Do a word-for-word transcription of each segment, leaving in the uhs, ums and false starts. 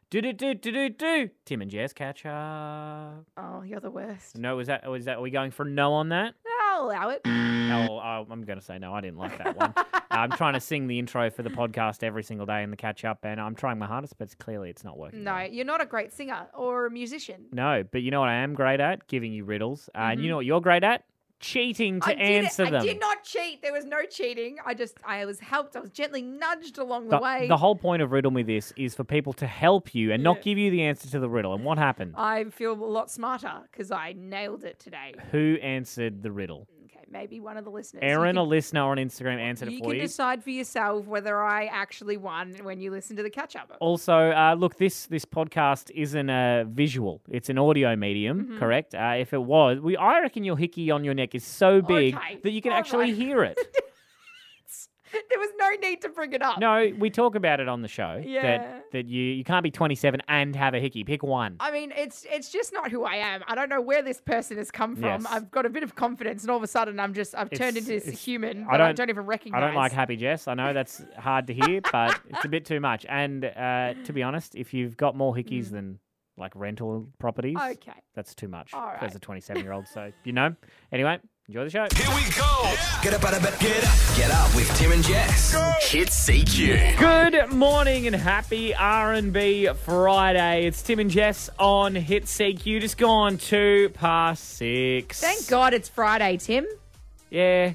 Do do do do do do. Tim and Jess catch up. Oh, you're the worst. No, is that? Was that? Are we going for no on that? I'll allow it. Oh, oh, I'm going to say no. I didn't like that one. uh, I'm trying to sing the intro for the podcast every single day in the catch up, and I'm trying my hardest, but it's clearly it's not working. No, well. you're not a great singer or a musician. No, but you know what I am great at? Giving you riddles. Uh, mm-hmm. And you know what you're great at? Cheating to I answer did, them. I did not cheat. There was no cheating. I just, I was helped. I was gently nudged along the, the way. The whole point of Riddle Me This is for people to help you and yeah. not give you the answer to the riddle. And what happened? I feel a lot smarter because I nailed it today. Who answered the riddle? Okay, maybe one of the listeners. Erin, can, a listener on Instagram, answered it you for you. You can decide for yourself whether I actually won when you listen to the catch-up. Also, uh, look, this this podcast isn't a visual. It's an audio medium, mm-hmm. correct? Uh, if it was, we I reckon your hickey on your neck is so big okay. that you can All actually right. hear it. There was no need to bring it up. No, we talk about it on the show. Yeah. That, that you, you can't be twenty-seven and have a hickey. Pick one. I mean, it's it's just not who I am. I don't know where this person has come from. Yes. I've got a bit of confidence, and all of a sudden, I'm just I've It's- turned into this it's- human I that I don't- don't, don't even recognize. I don't like Happy Jess. I know that's hard to hear, but it's a bit too much. And uh, to be honest, if you've got more hickeys mm. than like rental properties, okay, that's too much all right. as a twenty-seven-year-old. So, you know. Anyway, enjoy the show. Here we go. Get up out of bed. Get up. Get up with Tim and Jess. Go. Hit C Q. Good morning and happy R and B Friday. It's Tim and Jess on Hit C Q. Just gone two past six. Thank God it's Friday, Tim. Yeah,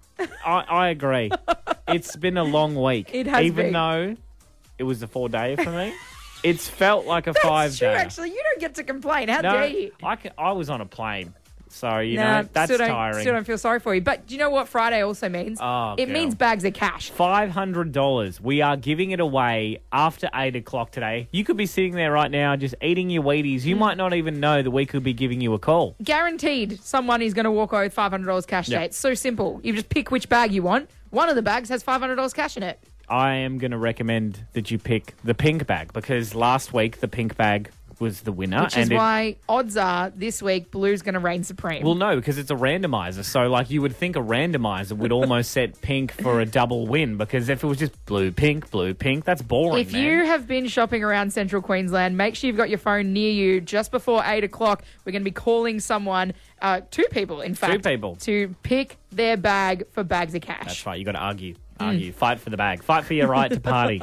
I, I agree. It's been a long week. It has Even been. though it was a four-day for me. It's felt like a That's five-day. true, actually. You don't get to complain. How No, dare you? I, can, I was on a plane. So, you Nah, know, that's still don't, tiring. Still don't feel sorry for you. But do you know what Friday also means? Oh, it girl. means bags of cash. five hundred dollars. We are giving it away after eight o'clock today. You could be sitting there right now just eating your Wheaties. You mm. might not even know that we could be giving you a call. Guaranteed someone is going to walk away with five hundred dollars cash today. Yep. It's so simple. You just pick which bag you want. One of the bags has five hundred dollars cash in it. I am going to recommend that you pick the pink bag because last week the pink bag was the winner. Which is and it, why odds are this week blue's going to reign supreme. Well, no, because it's a randomizer. So, like, you would think a randomizer would almost set pink for a double win because if it was just blue, pink, blue, pink, that's boring, If man. you have been shopping around central Queensland, make sure you've got your phone near you just before eight o'clock. We're going to be calling someone, uh, two people, in fact. Two people. To pick their bag for bags of cash. That's right. You got to argue. Argue. Mm. Fight for the bag. Fight for your right to party.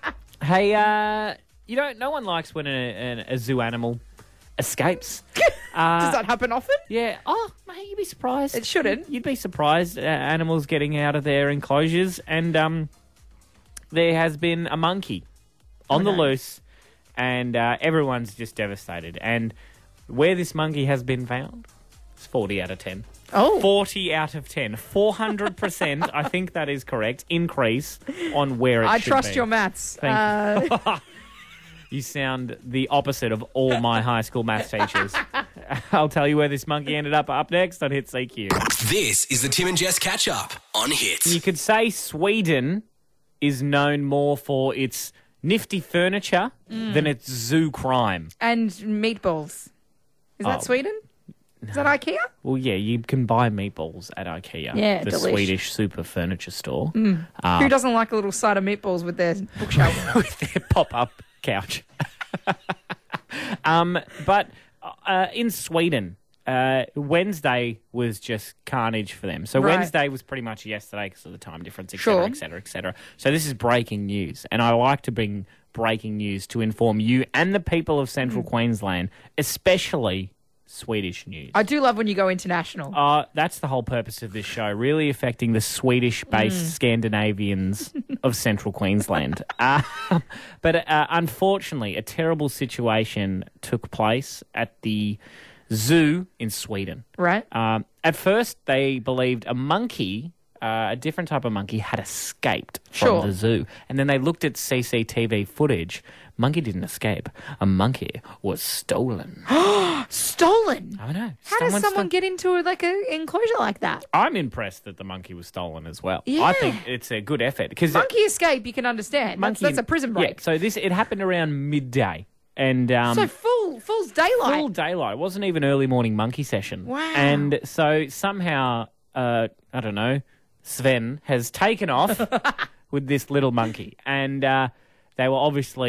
Hey, uh, you know, no one likes when a, an, a zoo animal escapes. Uh, Does that happen often? Yeah. Oh, mate, you'd be surprised. It shouldn't. You'd be surprised uh, animals getting out of their enclosures. And um, there has been a monkey on oh, the no. loose, and uh, everyone's just devastated. And where this monkey has been found, it's forty out of ten. Oh. forty out of ten. four hundred percent, I think that is correct, increase on where it I should trust be. your maths. Thank uh, you. You sound the opposite of all my high school maths teachers. I'll tell you where this monkey ended up up next on Hit C Q. This is the Tim and Jess catch up on Hit. You could say Sweden is known more for its nifty furniture mm. than its zoo crime. And meatballs. Is that Oh. Sweden? Is that IKEA? Well, yeah, you can buy meatballs at IKEA, Yeah, the delish. Swedish super furniture store. Mm. Uh, Who doesn't like a little side of meatballs with their bookshelf? with their pop-up couch. um, but uh, in Sweden, uh, Wednesday was just carnage for them. So Right. Wednesday was pretty much yesterday because of the time difference, et cetera, Sure. et cetera, et cetera. So this is breaking news, and I like to bring breaking news to inform you and the people of Central Mm. Queensland, especially Swedish news. I do love when you go international. Uh, that's the whole purpose of this show, really affecting the Swedish-based Mm. Scandinavians of Central Queensland. Uh, but uh, unfortunately, a terrible situation took place at the zoo in Sweden. Right. Um, at first, they believed a monkey, uh, a different type of monkey, had escaped from Sure. the zoo. And then they looked at C C T V footage. Monkey didn't escape. A monkey was stolen. Stolen? I know. How does Someone someone sto- get into like an enclosure like that? I'm impressed that the monkey was stolen as well. Yeah. I think it's a good effort because Monkey escape, you can understand. That's, that's a prison break. Yeah, so this it happened around midday, and um, so full, full's daylight. full daylight. It wasn't even early morning monkey session. Wow. And so somehow, uh, I don't know, Sven has taken off with this little monkey, and uh, they were obviously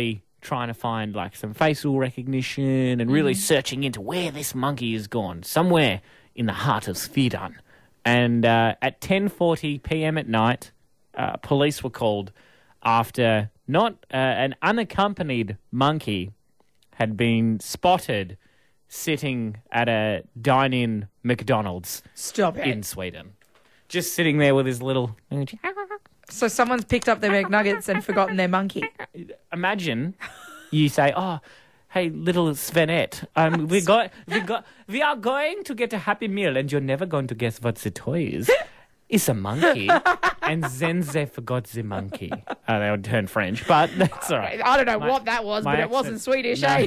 trying to find like some facial recognition and really searching into where this monkey has gone, somewhere in the heart of Sweden. And uh, at ten forty p.m. at night, uh, police were called after not uh, an unaccompanied monkey had been spotted sitting at a dine-in McDonald's Stop it. in Sweden. Just sitting there with his little... So someone's picked up their McNuggets and forgotten their monkey. Imagine you say, oh, hey, little Svenette, um, we got, we got, we are going to get a Happy Meal and you're never going to guess what the toy is. It's a monkey. And then they forgot the monkey. Uh, they would turn French, but that's all right. I don't know My- what that was, my but it accent- wasn't Swedish, No. eh?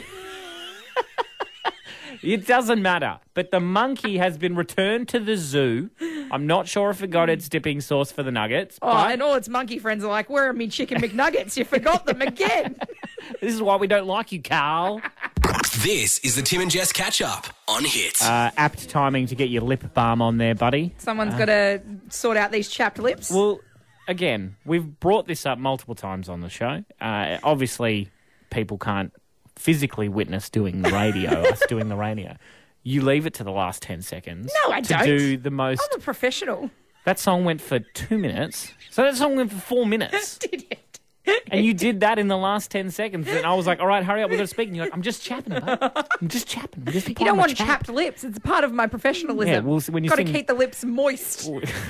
It doesn't matter. But the monkey has been returned to the zoo. I'm not sure if it got its dipping sauce for the nuggets. Oh, but and all its monkey friends are like, where are me chicken McNuggets? You forgot them again. this is why we don't like you, Carl. This is the Tim and Jess catch up on Hit. Uh, apt timing to get your lip balm on there, buddy. Someone's got to sort out these chapped lips. Well, again, we've brought this up multiple times on the show. Uh, obviously, people can't physically witness doing the radio, us doing the radio. You leave it to the last ten seconds. No, I to don't. do the most. I'm a professional. That song went for two minutes. So that song went for four minutes. Did it? And you did that in the last ten seconds. And I was like, all right, hurry up, we've got to speak. And you're like, I'm just chapping, bud. I'm just chapping. I'm just You don't want chapped lips. It's part of my professionalism. Yeah, well, when you got to sing- keep the lips moist.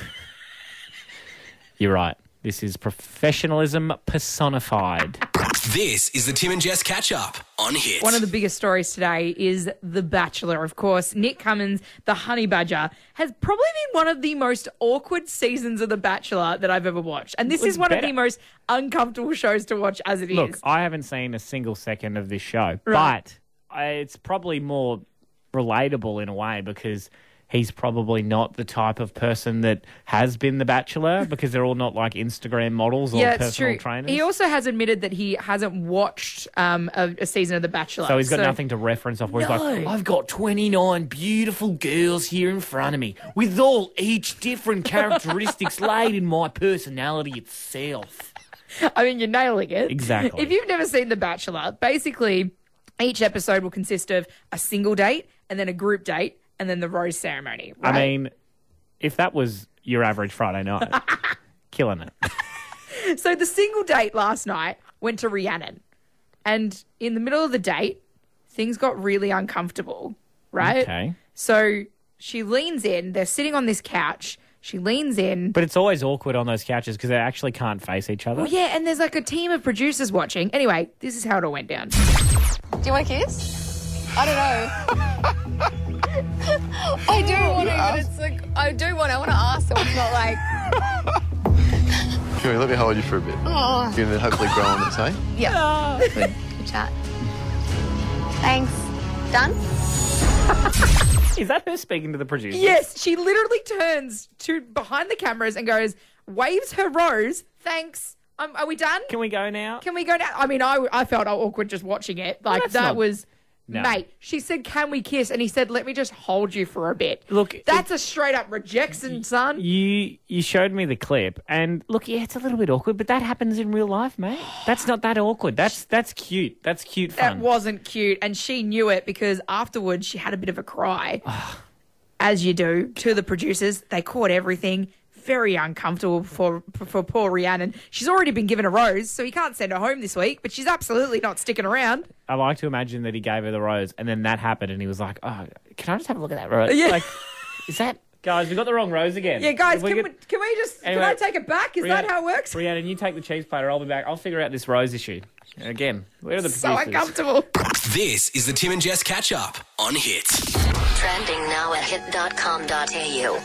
You're right. This is professionalism personified. This is the Tim and Jess catch up on Hit. One of the biggest stories today is The Bachelor, of course. Nick Cummins, the honey badger, has probably been one of the most awkward seasons of The Bachelor that I've ever watched. And this was is one better. of the most uncomfortable shows to watch as it is. Look, I haven't seen a single second of this show, Right. but I, it's probably more relatable in a way because he's probably not the type of person that has been The Bachelor because they're all not like Instagram models or yeah, it's personal true. trainers. He also has admitted that he hasn't watched um, a, a season of The Bachelor. so he's got nothing to reference off where he's like, I've got twenty-nine beautiful girls here in front of me with all each different characteristics laid in my personality itself. I mean, you're nailing it. Exactly. If you've never seen The Bachelor, basically each episode will consist of a single date and then a group date and then the rose ceremony. Right? I mean, if that was your average Friday night, killing it. So the single date last night went to Rhiannon. And in the middle of the date, things got really uncomfortable, right? Okay. So she leans in. They're sitting on this couch. She leans in. But it's always awkward on those couches because they actually can't face each other. Oh, yeah, and there's like a team of producers watching. Anyway, this is how it all went down. Do you want a kiss? I don't know. I do want to, but it's like, I do want to, I want to ask, so it's not like, Come here, let me hold you for a bit. oh, You're going to hopefully grow on this, eh? yeah. Good, good chat. Thanks. Done? Is that her speaking to the producers? Yes, she literally turns to behind the cameras and goes, waves her rose. Thanks. Um, are we done? Can we go now? Can we go now? I mean, I, I felt awkward just watching it. Like, that's that not- was... No. Mate, she said, can we kiss? And he said, let me just hold you for a bit. Look, That's a straight up rejection, son. You you showed me the clip, and look, yeah, it's a little bit awkward, but that happens in real life, mate. That's not that awkward. That's that's cute. That's cute That fun. wasn't cute. And she knew it because afterwards she had a bit of a cry. As you do, to the producers. They caught everything. Very uncomfortable for, for poor Rhiannon. She's already been given a rose, so he can't send her home this week, but she's absolutely not sticking around. I like to imagine that he gave her the rose, and then that happened, and he was like, "Oh, can I just have a look at that rose? Yeah. Like, is that guys? We got the wrong rose again. Yeah, guys, If we can, get- we, can we just, Anyway, can I take it back? Is that Rhiannon- how it works? Rhiannon, you take the cheese platter. I'll be back. I'll figure out this rose issue. Again, where are the So producers? uncomfortable. This is the Tim and Jess catch up on Hit. Trending now at hit dot com dot a u.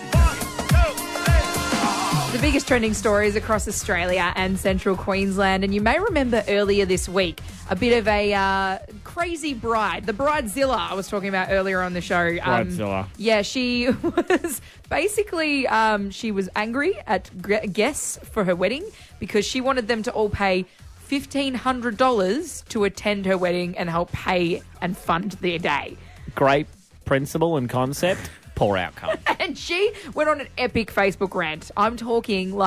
The biggest trending stories across Australia and central Queensland. And you may remember earlier this week a bit of a uh, crazy bride. The Bridezilla I was talking about earlier on the show. Um, Bridezilla. Yeah, she was basically, um, she was angry at g- guests for her wedding because she wanted them to all pay fifteen hundred dollars to attend her wedding and help pay and fund their day. Great principle and concept. Poor outcome. And she went on an epic Facebook rant. I'm talking like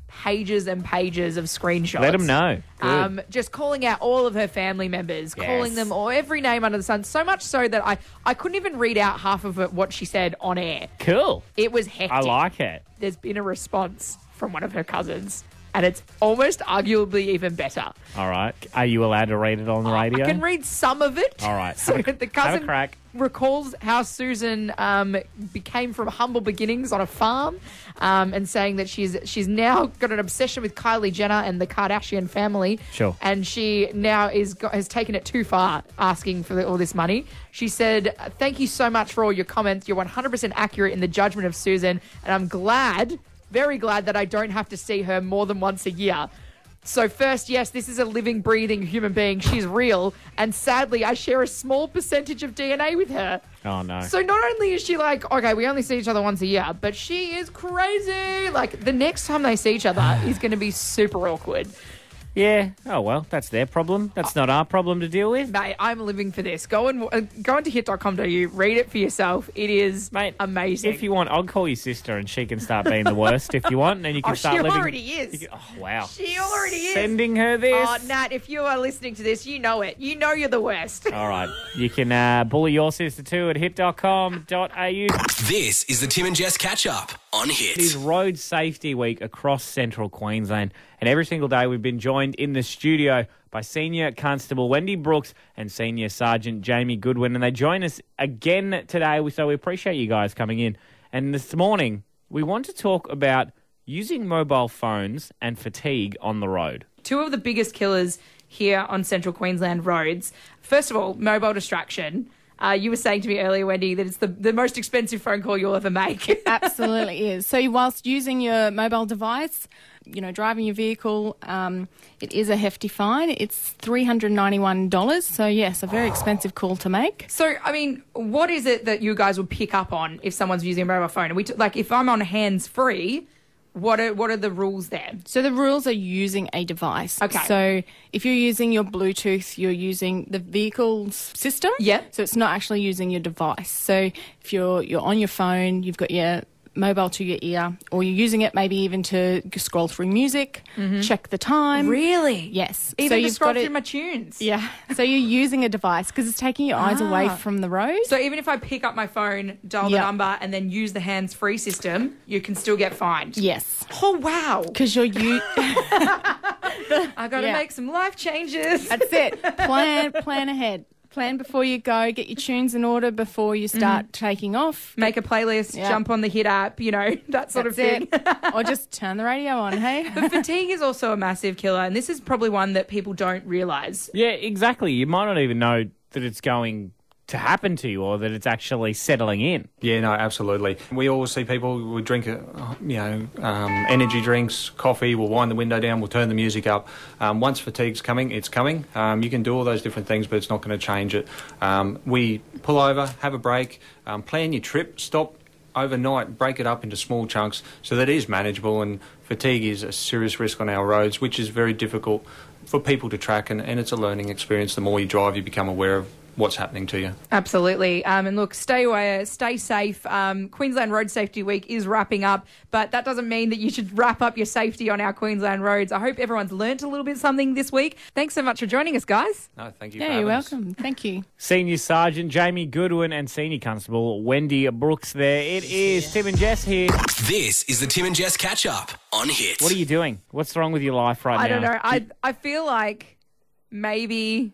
pages and pages of screenshots. Let them know. Good. Um, just calling out all of her family members, Yes. calling them all every name under the sun. So much so that I, I couldn't even read out half of it, what she said on air. Cool. It was hectic. I like it. There's been a response from one of her cousins, and it's almost arguably even better. All right. Are you allowed to read it on the radio? I can read some of it. All right. So Have a- the have a cousin crack. recalls how Susan um, became from humble beginnings on a farm, um, and saying that she's she's now got an obsession with Kylie Jenner and the Kardashian family. Sure. And she now is got, has taken it too far, asking for the, all this money. She said, "Thank you so much for all your comments. You're one hundred percent accurate in the judgment of Susan, and I'm glad." Very glad that I don't have to see her more than once a year. So first, yes, this is a living, breathing human being. She's real. And sadly, I share a small percentage of D N A with her. Oh, no. So not only is she like, okay, we only see each other once a year, but she is crazy. Like, the next time they see each other is going to be super awkward. Yeah. Oh, well, that's their problem. That's not our problem to deal with. Mate, I'm living for this. Go and uh, go into hit dot com dot a u, read it for yourself. It is Mate, amazing. If you want, I'll call your sister and she can start being the worst if you want. And then you can Oh, start she living. already is. you can- oh, wow. She already is. Sending her this. Oh, Nat, if you are listening to this, you know it. You know you're the worst. All right. You can uh, bully your sister too at hit dot com dot a u. This is the Tim and Jess catch up on Hit. It is Road Safety Week across central Queensland, and every single day we've been joined in the studio by Senior Constable Wendy Brooks and Senior Sergeant Jamie Goodwin, and they join us again today, so we appreciate you guys coming in. And this morning, we want to talk about using mobile phones and fatigue on the road. Two of the biggest killers here on central Queensland roads. First of all, mobile distraction. Uh, you were saying to me earlier, Wendy, that it's the, the most expensive phone call you'll ever make. Absolutely is. So whilst using your mobile device, you know, driving your vehicle, um, it is a hefty fine. It's three hundred ninety-one dollars. So, yes, a very expensive call to make. So, I mean, what is it that you guys would pick up on if someone's using a mobile phone? And we t- like, if I'm on hands-free, what are, what are the rules there? So the rules are using a device. Okay. So if you're using your Bluetooth, you're using the vehicle's system. Yep. So it's not actually using your device. So if you're you're on your phone, you've got your mobile to your ear, or you're using it maybe even to scroll through music, check the time. Really? Yes. Even so to you've scroll got through it, my tunes? Yeah. So you're using a device because it's taking your eyes away Ah. from the road. So even if I pick up my phone, dial the Yep. number, and then use the hands-free system, you can still get fined? Yes. Oh, wow. Because you're you. I got to Yeah. make some life changes. That's it. Plan plan ahead. Plan before you go. Get your tunes in order before you start taking off. Make a playlist, Yeah. jump on the Hit app, you know, that sort That's of thing. it. Or just turn the radio on, hey? But fatigue is also a massive killer, and this is probably one that people don't realise. Yeah, exactly. You might not even know that it's going to happen to you or that it's actually settling in. Yeah, no, absolutely. We always see people, we drink, uh, you know, um, energy drinks, coffee, we'll wind the window down, we'll turn the music up. Um, once fatigue's coming, it's coming. Um, you can do all those different things, but it's not going to change it. Um, we pull over, have a break, um, plan your trip, stop overnight, break it up into small chunks so that it is manageable, and fatigue is a serious risk on our roads, which is very difficult for people to track, and, and it's a learning experience. The more you drive, you become aware of what's happening to you. Absolutely. Um, and look, stay away, stay safe. Um, Queensland Road Safety Week is wrapping up, but that doesn't mean that you should wrap up your safety on our Queensland roads. I hope everyone's learnt a little bit something this week. Thanks so much for joining us, guys. No, thank you Yeah, for you're having us. welcome. Thank you. Senior Sergeant Jamie Goodwin and Senior Constable Wendy Brooks there. It is Tim and Jess here. This is the Tim and Jess catch up on Hit. What are you doing? What's wrong with your life right now? I don't know. I I feel like maybe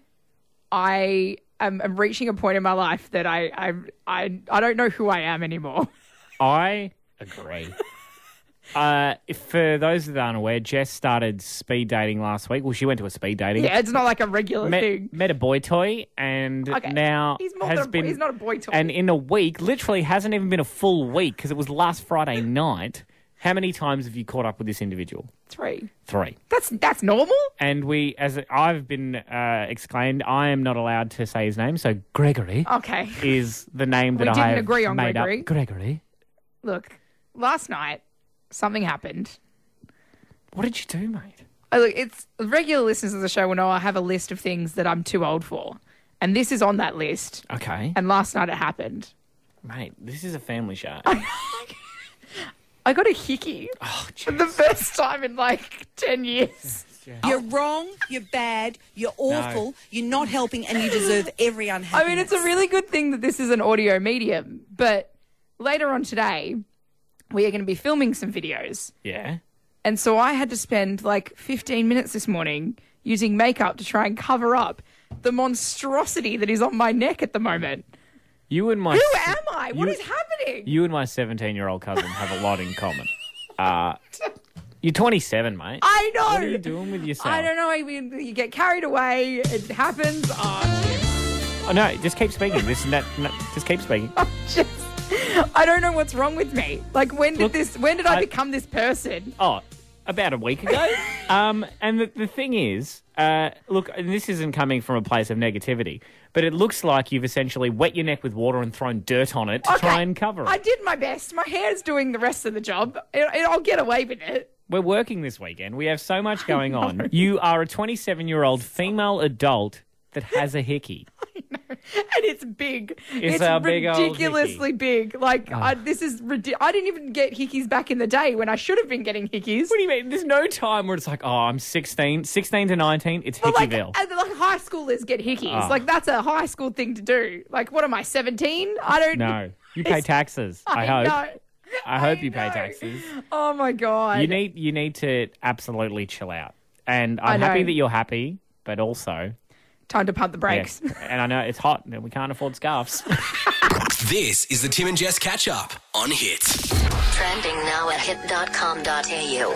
I am I'm reaching a point in my life that I I I, I don't know who I am anymore. I agree. uh, if, for those that aren't aware, Jess started speed dating last week. Well, she went to a speed dating. Yeah, it's not like a regular thing. Met, met a boy toy and Okay. now He's more has than a boy- been. he's not a boy toy. And in a week, literally hasn't even been a full week because it was last Friday night. How many times have you caught up with this individual? Three. Three. That's that's normal. And we, as I've been uh, exclaimed, I am not allowed to say his name. So Gregory Okay. is the name that We I didn't have agree on made Gregory. up. Gregory. Look, last night something happened. What did you do, mate? Oh, look, it's regular listeners of the show will know I have a list of things that I'm too old for, and this is on that list. Okay. And last night it happened. Mate, this is a family show. I got a hickey Oh, for the first time in like ten years. You're wrong, you're bad, you're awful, you're not helping, and you deserve every unhappiness. I mean, it's a really good thing that this is an audio medium, but later on today, we are going to be filming some videos. Yeah. And so I had to spend like fifteen minutes this morning using makeup to try and cover up the monstrosity that is on my neck at the moment. You and my Who am I? What you- is happening? You and my seventeen-year-old cousin have a lot in common. Uh, you're twenty-seven, mate. I know. What are you doing with yourself? I don't know. I mean, you get carried away. It happens. Oh, Oh, no, just keep speaking. This and that. No, just keep speaking. I'm just. I don't know what's wrong with me. Like, when did Look, this? When did I, I- become this person? Oh, about a week ago. um, and the, the thing is, uh, look, and this isn't coming from a place of negativity, but it looks like you've essentially wet your neck with water and thrown dirt on it to try and cover it. I did my best. My hair's doing the rest of the job. It, it, I'll get away with it. We're working this weekend. We have so much going on. You are a twenty-seven-year-old female adult that has a hickey. And it's big. It's It's, a big old ridiculously big. Like, Oh. I, this is ridiculous. I didn't even get hickeys back in the day when I should have been getting hickeys. What do you mean? There's no time where it's like, oh, I'm sixteen, sixteen to nineteen, it's But like, Hickeyville. and like high schoolers get hickeys. Oh. Like, that's a high school thing to do. Like, what am I, seventeen? I don't No, you pay taxes. I, hope. know. I hope you pay know. taxes. Oh my god. You need you need to absolutely chill out. And I I'm know. happy that you're happy, but also, time to pump the brakes. yeah. And I know it's hot and we can't afford scarves. This is the Tim and Jess catch up on Hits. Trending now at hit dot com dot a u.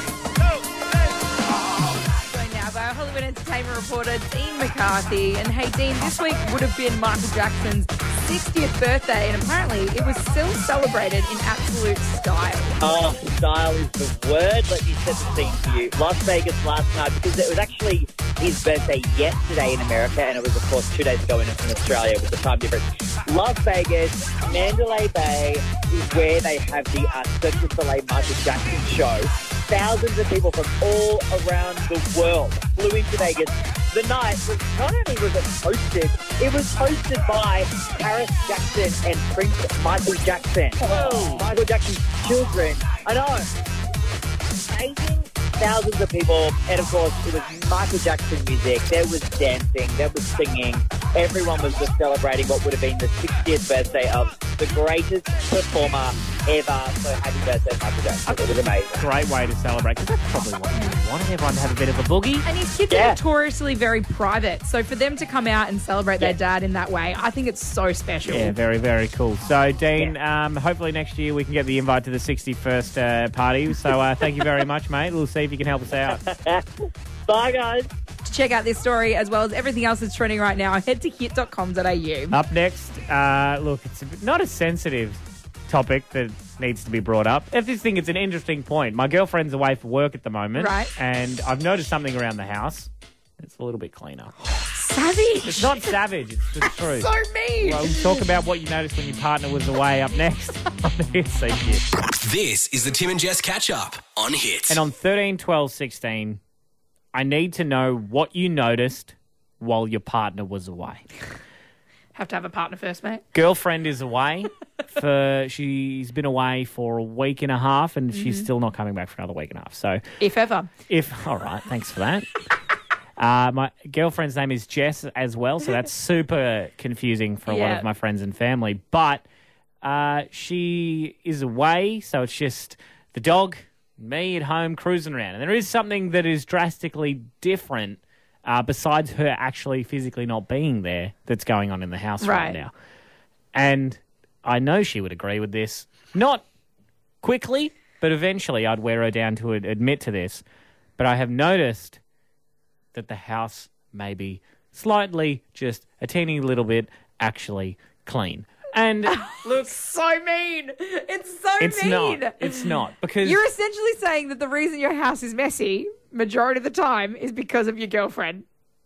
Joined now by our Hollywood entertainment reporter, Dean McCarthy. And hey, Dean, this week would have been Michael Jackson's sixtieth birthday, and apparently it was still celebrated in absolute style. Oh, style is the word. Let me set the scene for you. Las Vegas last night, because it was actually his birthday yesterday in America, and it was, of course, two days ago in, in Australia with the time difference. Las Vegas, Mandalay Bay is where they have the uh, Cirque du Soleil Michael Jackson show. Thousands of people from all around the world flew into Vegas. The night was not only was it hosted, it was hosted by Paris Jackson and Prince Michael Jackson. Whoa. Michael Jackson's children. I know. Amazing. Thousands of people, and of course it was Michael Jackson music. There was dancing, there was singing. Everyone was just celebrating what would have been the sixtieth birthday of the greatest performer ever. So happy birthday, Michael Jackson. It was amazing. Great way to celebrate, because that's probably what you wanted, everyone to have a bit of a boogie. And his kids Yeah. are notoriously very private. So for them to come out and celebrate their dad in that way, I think it's so special. Yeah, very, very cool. So, Dean, um, hopefully next year we can get the invite to the sixty-first uh, party. So uh, thank you very much, mate. We'll see if you can help us out. Bye, guys. To check out this story as well as everything else that's trending right now, head to hit dot com dot a u. Up next, uh, look, it's a bit- not a sensitive topic that needs to be brought up. I just think it's an interesting point. My girlfriend's away for work at the moment. Right. And I've noticed something around the house. It's a little bit cleaner. Savage. It's not savage, it's the truth. So mean. Well, we'll talk about what you noticed when your partner was away up next on the Hit Seat Hit. This is the Tim and Jess catch up on Hits. And on thirteen, twelve, sixteen, I need to know what you noticed while your partner was away. Have to have a partner first, mate. Girlfriend is away for, she's been away for a week and a half and she's still not coming back for another week and a half. So If ever. if, all right, thanks for that. Uh, my girlfriend's name is Jess as well, so that's super confusing for a lot Yeah. of my friends and family. But uh, she is away, so it's just the dog, me at home cruising around. And there is something that is drastically different uh, besides her actually physically not being there that's going on in the house right, Right. now. And I know she would agree with this. Not quickly, but eventually I'd wear her down to ad- admit to this. But I have noticed that the house may be slightly, just a teeny little bit, actually clean. And look, So mean. It's so it's mean. not. It's not. Because You're essentially saying that the reason your house is messy, majority of the time, is because of your girlfriend.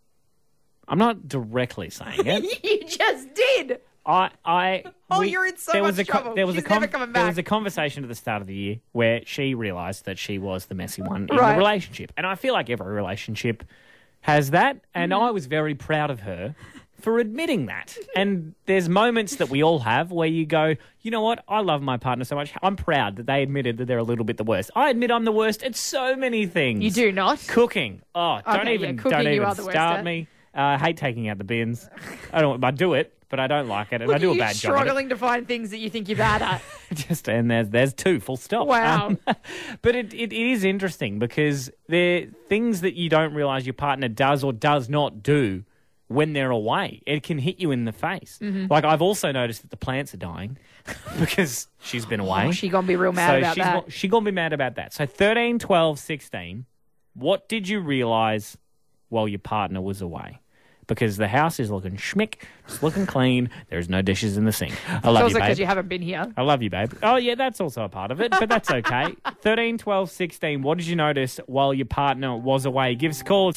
I'm not directly saying it. You just did. I, I, Oh, you're in so there much was a trouble. There was She's a con- never coming There back. was a conversation at the start of the year where she realised that she was the messy one in Right. the relationship, and I feel like every relationship has that. And Mm-hmm. I was very proud of her for admitting that. And there's moments that we all have where you go, you know what? I love my partner so much. I'm proud that they admitted that they're a little bit the worst. I admit I'm the worst at so many things. You do not? Cooking. Oh, don't Okay, even, yeah, cooking don't you even are the worst start at. me. Uh, I hate taking out the bins. I don't. I do it, but I don't like it, and Look I do at a you bad job. At struggling to find things that you think you're bad at. it. Just and there's there's two. Full stop. Wow. Um, but it, it, it is interesting because they're things that you don't realise your partner does or does not do when they're away. It can hit you in the face. Mhm. Like I've also noticed that the plants are dying because she's been away. Oh, she gonna be real mad so about she's that. Go, she gonna be mad about that. So thirteen, twelve, sixteen, what did you realise while your partner was away? Because the house is looking schmick, it's looking clean. There's no dishes in the sink. I love also you, babe. because you haven't been here. I love you, babe. Oh, yeah, that's also a part of it, but that's okay. thirteen, twelve, sixteen, what did you notice while your partner was away? Give us a call.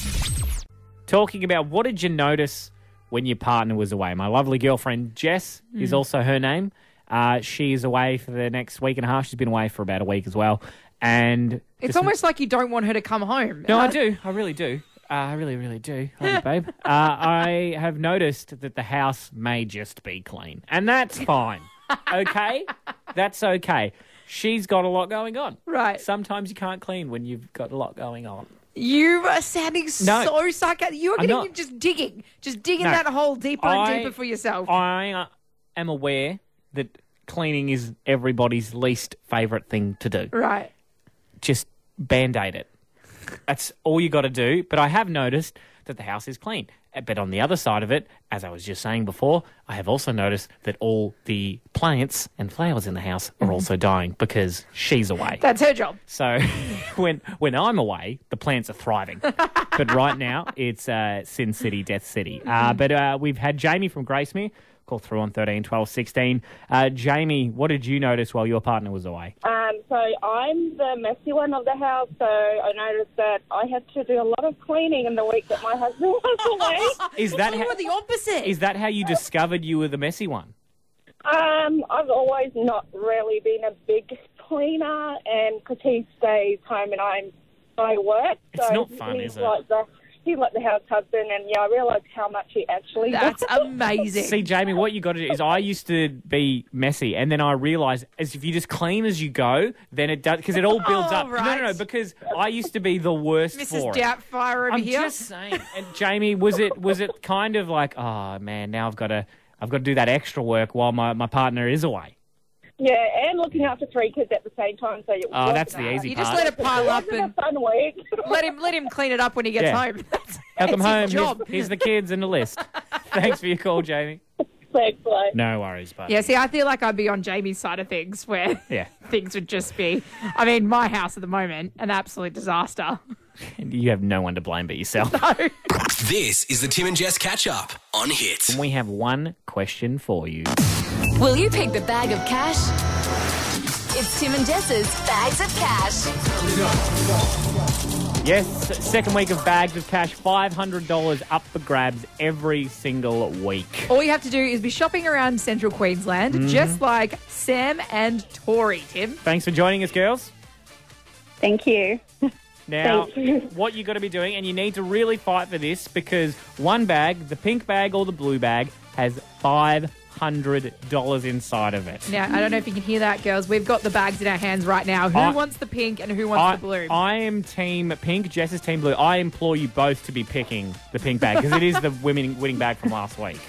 Talking about what did you notice when your partner was away? My lovely girlfriend, Jess, Mm. is also her name. Uh, she is away for the next week and a half. She's been away for about a week as well. And It's just- almost like you don't want her to come home. No, Uh, I do. I really do. Uh, I really, really do. Love you, babe. Uh, I have noticed that the house may just be clean. And that's fine. Okay? That's okay. She's got a lot going on. Right. Sometimes you can't clean when you've got a lot going on. You are sounding No. so sarcastic. You're I'm getting not. just digging, just digging No. that hole deeper and I- deeper for yourself. I uh, am aware that cleaning is everybody's least favourite thing to do. Right. Just Band-Aid it. That's all you got to do. But I have noticed that the house is clean. But on the other side of it, as I was just saying before, I have also noticed that all the plants and flowers in the house are also dying because she's away. That's her job. So when when I'm away, the plants are thriving. But right now, it's uh, Sin City, Death City. Uh, but uh, we've had Jamie from Gracemere call through on thirteen, twelve, sixteen. Uh, Jamie, what did you notice while your partner was away? Um, so I'm the messy one of the house, so I noticed that I had to do a lot of cleaning in the week that my husband was away. Is that you how, were the opposite. is that how you discovered you were the messy one? Um, I've always not really been a big cleaner, and because he stays home and I'm I work, It's so not fun, he's is it? like the he's like the house husband, and yeah, I realised how much he actually That's does. amazing. See, Jamie, what you got to do is I used to be messy, and then I realised as if you just clean as you go, then it does because it all builds Oh, up. No, no, no, right. because I used to be the worst Missus for it. Doubtfire over I'm here. just saying. And Jamie, was it was it kind of like, oh man, now I've got to I've got to do that extra work while my, my partner is away. Yeah, and looking after three kids at the same time, so you're Oh, that's working the hard. easy You part. just let it pile up It and was a fun week. let him let him clean it up when he gets Yeah. home. That's, Welcome that's home. his Here's, job. here's the kids and the list. Thanks for your call, Jamie. Thanks, mate. No worries, buddy. Yeah, see, I feel like I'd be on Jamie's side of things where Yeah. things would just be, I mean, my house at the moment, an absolute disaster. And you have no one to blame but yourself. This is the Tim and Jess catch up on Hit. We have one question for you. Will you pick the bag of cash? It's Tim and Jess's Bags of Cash. Yes, second week of Bags of Cash, five hundred dollars up for grabs every single week. All you have to do is be shopping around central Queensland, Mhm. just like Sam and Tori, Tim. Thanks for joining us, girls. Thank you. Now, Thank you. what you got to be doing, and you need to really fight for this because one bag, the pink bag or the blue bag, has five hundred dollars inside of it. Now, I don't know if you can hear that, girls. We've got the bags in our hands right now. Who I- wants the pink and who wants I, the blue? I am team pink, Jess is team blue. I implore you both to be picking the pink bag because it is the winning, winning bag from last week.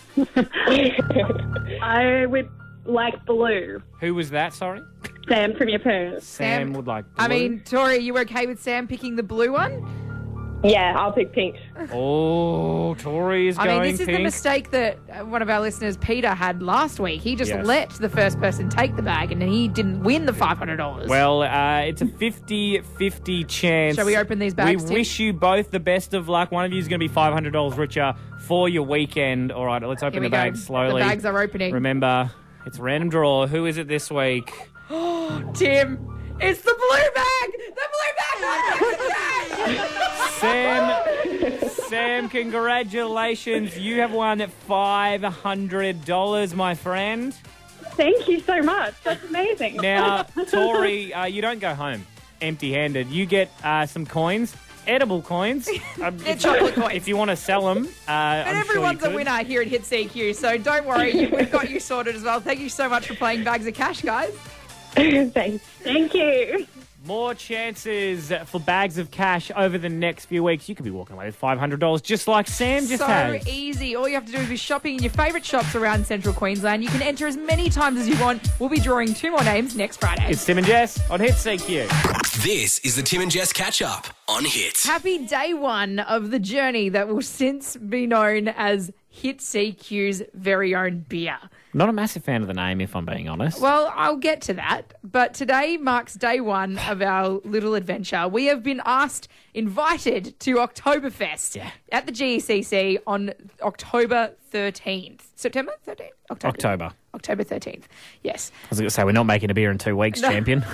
I would like blue. Who was that, sorry? Sam from your parents. Sam, would like blue. I mean, Tori, are you okay with Sam picking the blue one? Yeah, I'll pick pink. Oh, Tori is I going mean, this is pink. the mistake that uh, one of our listeners, Peter, had last week. He just Yes. let the first person take the bag and then he didn't win the five hundred dollars. Well, uh, it's a fifty-fifty chance. Shall we open these bags, We Tim? wish you both the best of luck. One of you is going to be five hundred dollars richer for your weekend. All right, let's open Here we the go. bags slowly. The bags are opening. Remember, it's a random draw. Who is it this week? Tim, it's the blue bag! The blue bag! Sam, Sam, congratulations. You have won five hundred dollars, my friend. Thank you so much. That's amazing. Now, Tori, uh, you don't go home empty-handed. You get uh, some coins edible coins. Um, They're if- chocolate coins. If you want to sell them, uh, But I'm sure you everyone's a could. winner here at Hit C Q, so don't worry, we've got you sorted as well. Thank you so much for playing Bags of Cash, guys. Thanks. Thank you. More chances for bags of cash over the next few weeks. You could be walking away with five hundred dollars just like Sam just so has. easy. All you have to do is be shopping in your favourite shops around Central Queensland. You can enter as many times as you want. We'll be drawing two more names next Friday. It's Tim and Jess on Hit C Q. This is the Tim and Jess catch up on Hit. Happy day one of the journey that will since be known as Hit C Q's very own beer. Not a massive fan of the name, if I'm being honest. Well, I'll get to that. But today marks day one of our little adventure. We have been asked, invited to Oktoberfest Yeah. at the G E C C on October thirteenth. September thirteenth? October. October. October thirteenth. Yes. I was going to say, we're not making a beer in two weeks, No. champion.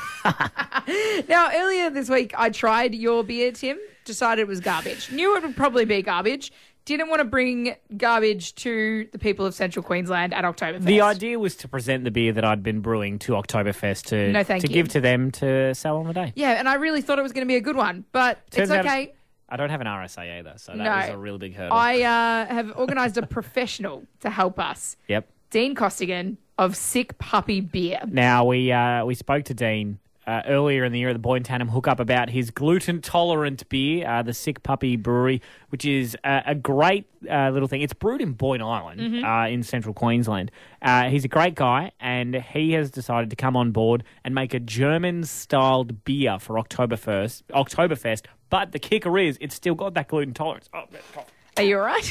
Now, earlier this week, I tried your beer, Tim. Decided it was garbage. Knew it would probably be garbage. Didn't want to bring garbage to the people of Central Queensland at Oktoberfest. The idea was to present the beer that I'd been brewing to Oktoberfest to, No, thank to you. give to them to sell on the day. Yeah, and I really thought it was going to be a good one, but Turns it's out okay. I don't have an R S A either, so that No. was a real big hurdle. I uh, have organised a professional to help us. Yep. Dean Costigan of Sick Puppy Beer. Now, we uh, we spoke to Dean uh, earlier in the year at the Boyne Tandem hookup about his gluten-tolerant beer, uh, the Sick Puppy Brewery, which is uh, a great uh, little thing. It's brewed in Boyne Island Mhm. uh, in central Queensland. Uh, he's a great guy, and he has decided to come on board and make a German-styled beer for Oktoberfest, Oktoberfest. But the kicker is, it's still got that gluten tolerance. Oh, that cough. Are you all right?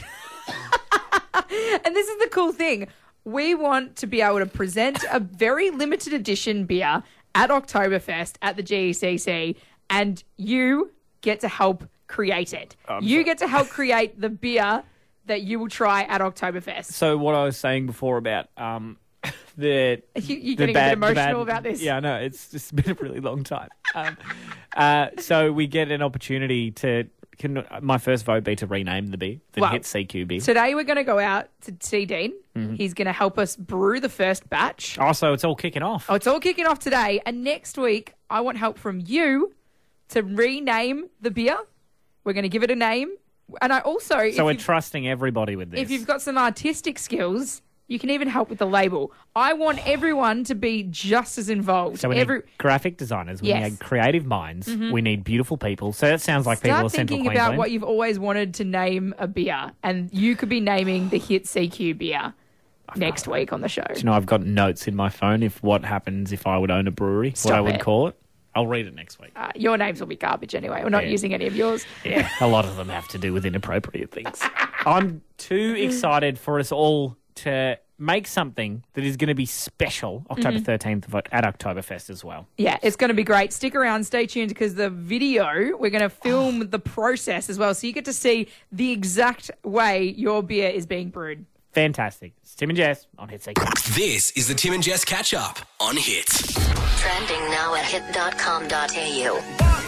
And this is the cool thing. We want to be able to present a very limited edition beer at Oktoberfest at the G E C C, and you get to help create it. I'm you get to help create the beer that you will try at Oktoberfest. So what I was saying before about um, the You, you're the getting bad- a bit the bad- emotional about this. Yeah, I know. It's just been a really long time. Um, uh, so we get an opportunity to. Can my first vote be to rename the beer, the Well, Hit C Q beer? Today we're going to go out to see Dean. Mhm. He's going to help us brew the first batch. Oh, so it's all kicking off. Oh, it's all kicking off today. And next week, I want help from you to rename the beer. We're going to give it a name. And I also, if, So we're you've, trusting everybody with this. if you've got some artistic skills, you can even help with the label. I want everyone to be just as involved. so we Every, need graphic designers, we Yes. need creative minds, Mhm. we need beautiful people. So that sounds like people Start of Central thinking Queensland. about what you've always wanted to name a beer. And you could be naming the Hit C Q beer next week on the show. Do you know, I've got notes in my phone if what happens if I would own a brewery, what Stop I would it. call it. I'll read it next week. Uh, your names will be garbage anyway. We're not Yeah. using any of yours. Yeah, a lot of them have to do with inappropriate things. I'm too excited for us all to make something that is going to be special October Mhm. thirteenth at Oktoberfest as well. Yeah, it's going to be great. Stick around, stay tuned, because the video, we're going to film the process as well. So you get to see the exact way your beer is being brewed. Fantastic. It's Tim and Jess on Hit C Q. This is the Tim and Jess catch up on Hit. Trending now at hit dot com dot a u.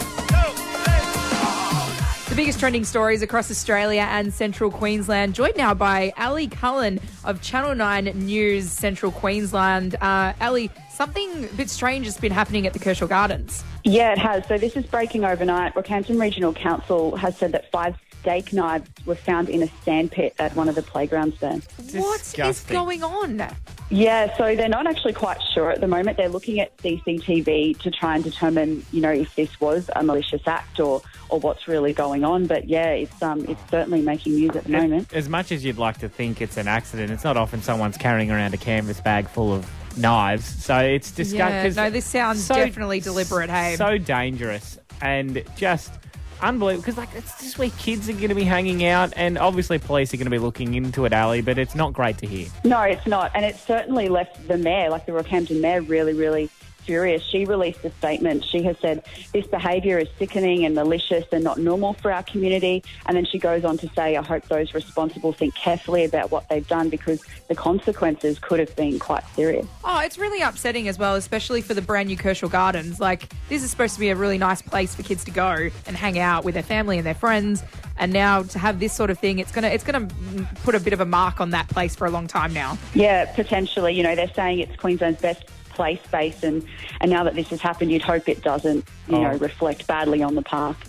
The biggest trending stories across Australia and Central Queensland, joined now by Ali Cullen of Channel nine News Central Queensland. Uh, Ali, something a bit strange has been happening at the Kershaw Gardens. Yeah, it has. So this is breaking overnight. Rockhampton Regional Council has said that five steak knives were found in a sandpit at one of the playgrounds there. What is going on? Yeah, so they're not actually quite sure at the moment. They're looking at C C T V to try and determine, you know, if this was a malicious act or, or what's really going on. But yeah, it's um it's certainly making news at the moment. As much as you'd like to think it's an accident, it's not often someone's carrying around a canvas bag full of knives. So it's Yeah, disgusting. no, this sounds definitely deliberate, hey? So dangerous and just unbelievable, because like it's just where kids are going to be hanging out, and obviously police are going to be looking into it, Ali, but it's not great to hear. No, it's not. And it's certainly left the mayor, like the Rockhampton mayor, really, really furious. She released a statement. She has said this behaviour is sickening and malicious and not normal for our community. And then she goes on to say, I hope those responsible think carefully about what they've done, because the consequences could have been quite serious. Oh, it's really upsetting as well, especially for the brand new Kershaw Gardens. Like, this is supposed to be a really nice place for kids to go and hang out with their family and their friends. And now to have this sort of thing, it's gonna it's gonna put a bit of a mark on that place for a long time now. Yeah, potentially. You know, they're saying it's Queensland's best play space, and, and now that this has happened, you'd hope it doesn't, you Oh. know, reflect badly on the park.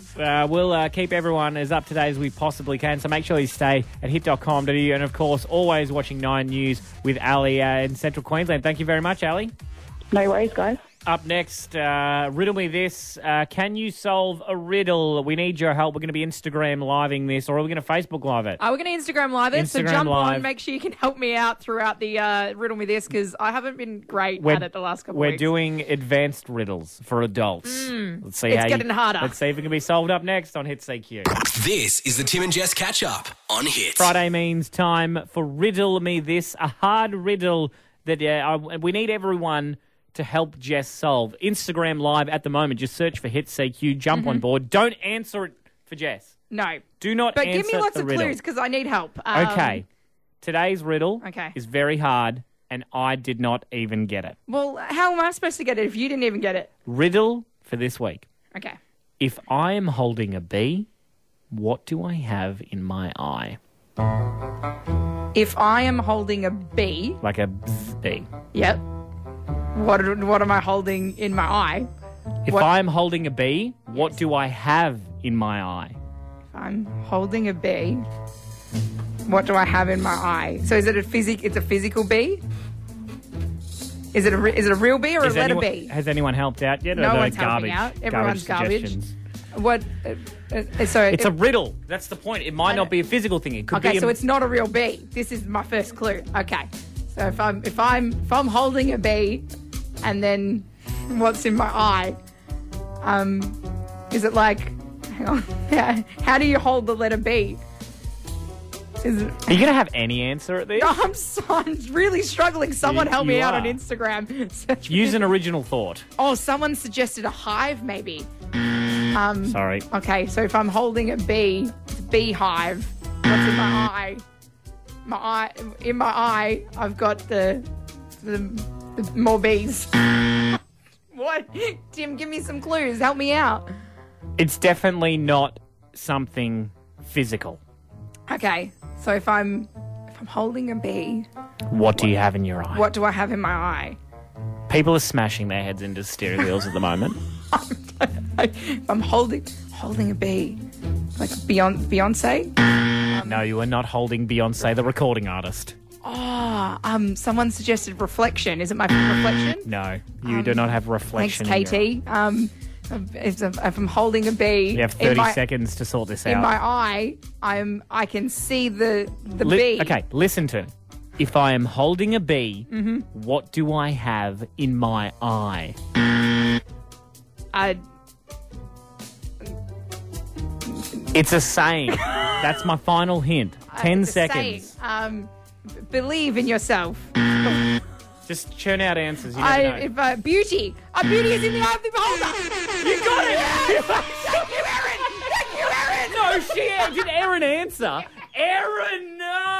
Uh, we'll uh, keep everyone as up to date as we possibly can, so make sure you stay at hit dot com dot a u and, of course, always watching Nine News with Ali uh, in Central Queensland. Thank you very much, Ali. No worries, guys. Up next, uh, riddle me this. Uh, can you solve a riddle? We need your help. We're going to be Instagram living this, or are we going to Facebook live it? Uh, we're going to Instagram live it, so Instagram jump live. on. Make sure you can help me out throughout the uh, riddle me this, because I haven't been great We're- at it the last couple We're of weeks. doing advanced riddles for adults. Mm. Let's see It's how getting you, harder. Let's see if it can be solved up next on Hit C Q. This is the Tim and Jess catch up on Hit. Friday means time for Riddle Me This, a hard riddle that uh, I, we need everyone to help Jess solve. Instagram live at the moment. Just search for Hit C Q. Jump on Mhm. board. Don't answer it for Jess. No. Do not But answer give me lots the of riddle. clues, because I need help. Um, Okay. Today's riddle Okay. is very hard, and I did not even get it. Well, how am I supposed to get it if you didn't even get it? Riddle for this week. Okay. If I am holding a bee, what do I have in my eye? If I am holding a bee, Like a bzz bee. yep. What what am I holding in my eye? If What- I'm holding a bee, what do I have in my eye? If I'm holding a bee, what do I have in my eye? So is it a physic? It's a physical bee. Is it a re- is it a real bee or Is a letter anyone, bee? Has anyone helped out yet? Or No are one's they garbage, helping out. Everyone's garbage. suggestions? What? Uh, uh, so It's it- a riddle. That's the point. It might not be a physical thing. It could okay, be. a- so it's not a real bee. This is my first clue. Okay, so if I'm if I'm if I'm holding a bee, and then what's in my eye? Um, is it like? Hang on. How, how do you hold the letter B? Is it? Are you gonna have any answer at this? No, I'm, so, I'm really struggling. Someone You- help me you out are. on Instagram. Search for- Use an original thought. Oh, someone suggested a hive, maybe. Um, Sorry. Okay, so if I'm holding a bee, it's a beehive. What's in my eye? My eye. In my eye, I've got the the, the more bees. What? Tim, give me some clues. Help me out. It's definitely not something physical. Okay, so if I'm if I'm holding a bee, What do you have in your eye? what do I have in my eye? People are smashing their heads into steering wheels at the moment. If I'm holding holding a bee, like Beyonce. Beyonce? No, you are not holding Beyonce, the recording artist. Oh, um, someone suggested reflection. Is it my reflection? No, you Um, do not have Thanks, reflection. in your- Katie. Um, if, if I'm holding a bee, You have in thirty my, seconds to sort this in out. my eye, I'm I can see the the Li- bee. Okay, listen to me. If I am holding a bee, Mhm. what do I have in my eye? I, It's a saying. That's my final hint. Ten it's a saying. seconds. Um, b- believe in yourself. Just churn out answers. You I, never know. if uh, beauty, a beauty is in the eye of the beholder. You got it. Thank you, Erin. Thank you, Erin. No, she did. Erin answer. Erin,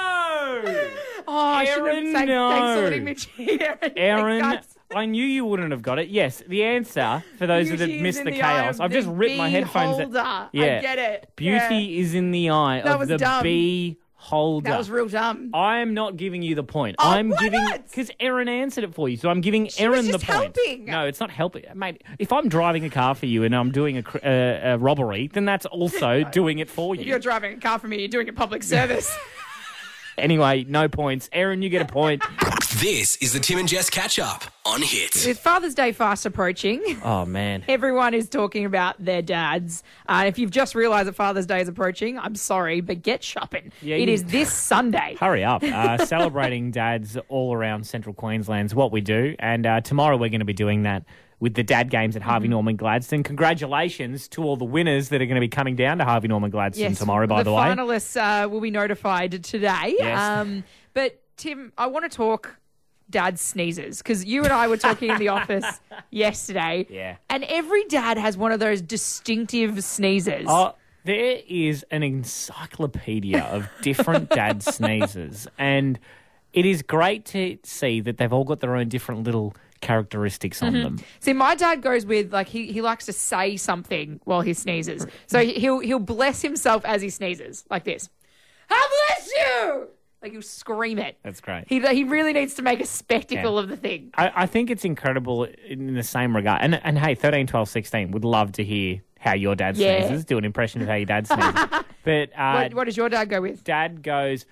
no. Oh, I should have Erin, thank, no. thanks for letting me cheat, Erin. Erin, Thanks, I knew you wouldn't have got it. Yes, the answer, for those that Beauty have is missed in the the eye chaos, of I've the just ripped my headphones out. beholder. I Yeah. get it. Beauty Yeah. is in the eye That of was the dumb. bee holder. That was real dumb. I am not giving you the point. Oh, I'm why giving not? because Erin answered it for you, so I'm giving She Erin was the just point. helping. No, it's not helping, mate. If I'm driving a car for you and I'm doing a, cr- uh, a robbery, then that's also doing it for If you. you're driving a car for me, you're doing it public service. Anyway, no points. Erin, you get a point. This is the Tim and Jess catch up on Hit. With Father's Day fast approaching, Oh man. everyone is talking about their dads. Uh, if you've just realised that Father's Day is approaching, I'm sorry, but get shopping. Yeah, it you- is this Sunday. Hurry up. Uh, celebrating dads all around central Queensland's what we do. And uh, tomorrow we're going to be doing that with the dad games at Harvey Norman Gladstone. Congratulations to all the winners that are going to be coming down to Harvey Norman Gladstone tomorrow, by the, the way. finalists uh, will be notified today. Yes. Um, but, Tim, I want to talk dad sneezes because you and I were talking in the office yesterday. Yeah. And every dad has one of those distinctive sneezes. Oh, there is an encyclopedia of different dad sneezes. And it is great to see that they've all got their own different little characteristics on Mhm. them. See, my dad goes with like he, he likes to say something while he sneezes. So he- he'll he'll bless himself as he sneezes, like this. I bless you. Like he'll scream it. That's great. He he really needs to make a spectacle Yeah. of the thing. I, I think it's incredible in the same regard. And, and hey, thirteen, twelve, sixteen would love to hear how your dad Yeah. sneezes. Do an impression of how your dad sneezes. But uh, what, what does your dad go with? Dad goes.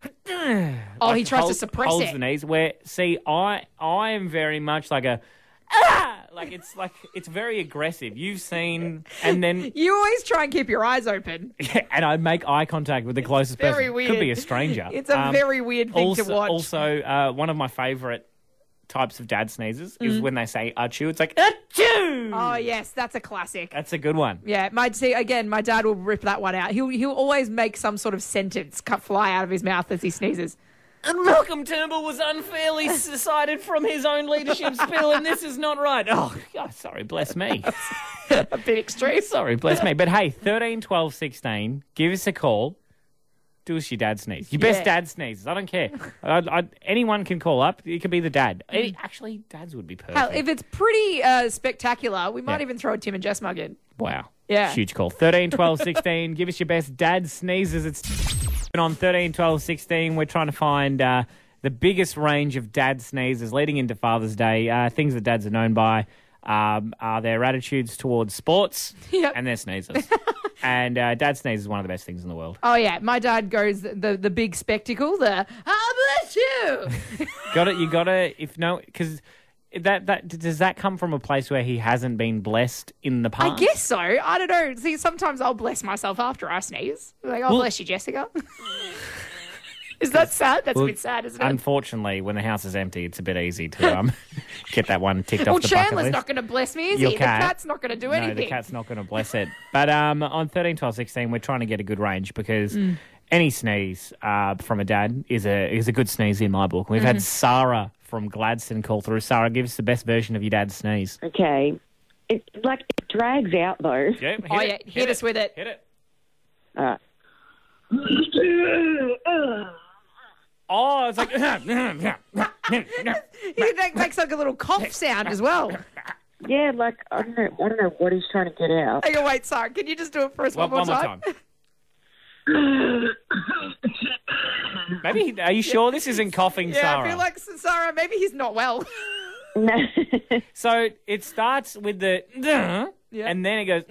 Oh, he tries to holds- suppress holds it. the knees. Where see, I I am very much like a. Ah! Like it's like it's very aggressive. You've seen, and then You always try and keep your eyes open. and I make eye contact with the closest very person. weird. Could be a stranger. It's a Um, very weird thing also, to watch. Also, uh, one of my favourite types of dad sneezes is Mm. when they say achoo. It's like achoo. Oh, yes, that's a classic. That's a good one. Yeah, my see again. My dad will rip that one out. He'll he'll always make some sort of sentence cut fly out of his mouth as he sneezes. And Malcolm Turnbull was unfairly decided from his own leadership spill, and this is not right. Oh, God, sorry, bless me. A bit extreme. Sorry, bless me. But hey, thirteen, twelve, sixteen, give us a call. Do us your dad sneeze. Your best Yeah. dad sneezes. I don't care. I, I, anyone can call up. It could be the dad. Any- Actually, dads would be perfect. Hell, if it's pretty uh, spectacular, we might Yeah. even throw a Tim and Jess mug in. Wow. Yeah. Huge call. thirteen, twelve, sixteen. Give us your best dad sneezes. It's on thirteen, twelve, sixteen. We're trying to find uh, the biggest range of dad sneezes leading into Father's Day. Uh, things that dads are known by um, are their attitudes towards sports Yep. and their sneezes. And uh, dad sneeze is one of the best things in the world. Oh yeah, my dad goes the the, the big spectacle. The "Ah, bless you." Got it. You got to, if no, because that, that, does that come from a place where he hasn't been blessed in the past? I guess so. I don't know. See, sometimes I'll bless myself after I sneeze. Like, oh, Well- bless you, Jessica. Is that sad? That's Well, a bit sad, isn't it? Unfortunately, when the house is empty, it's a bit easy to um, get that one ticked well, off the bucket Chandler's list. not going to bless me, is Your he? cat. The cat's not going to do No, anything. the cat's not going to bless it. But um, on thirteen, twelve, sixteen, we're trying to get a good range because Mm. any sneeze uh, from a dad is a is a good sneeze in my book. We've Mhm. had Sarah from Gladstone call through. Sarah, give us the best version of your dad's sneeze. Okay. It like it drags out though. Yeah, hit Oh, it, yeah, hit us with it. Hit it. All right. Oh, it's like... He make- makes like a little cough sound as well. Yeah, like I don't know. I don't know what he's trying to get out. Hang on, wait, sorry. Can you just do it for us one, One, more one time? more time. Maybe, he- are you sure this isn't coughing, Yeah, Sarah? I feel like Sarah. Maybe he's not well. So it starts with the... And then it goes...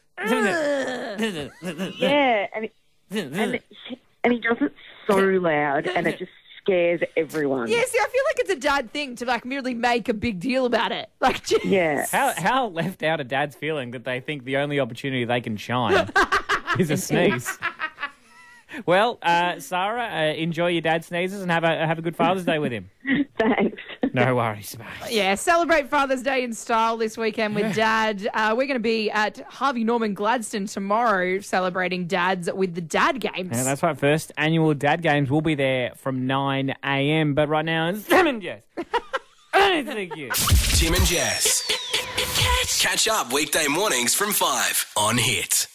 Yeah, and it, and, it, and he does it so loud, and it just scares everyone. Yeah, see, I feel like it's a dad thing to like merely make a big deal about it. Like, just... Yeah. How how left out are dads feeling that they think the only opportunity they can shine is a sneeze? Well, uh, Sarah, uh, enjoy your dad sneezes and have a have a good Father's Day with him. Thanks. No worries, mate. Yeah, celebrate Father's Day in style this weekend with Dad. Uh, we're going to be at Harvey Norman Gladstone tomorrow celebrating dads with the Dad Games. Yeah, that's right. First annual Dad Games will be there from nine a.m. But right now, it's Tim and Jess. Thank you. Tim and Jess. Catch up weekday mornings from five on Hit.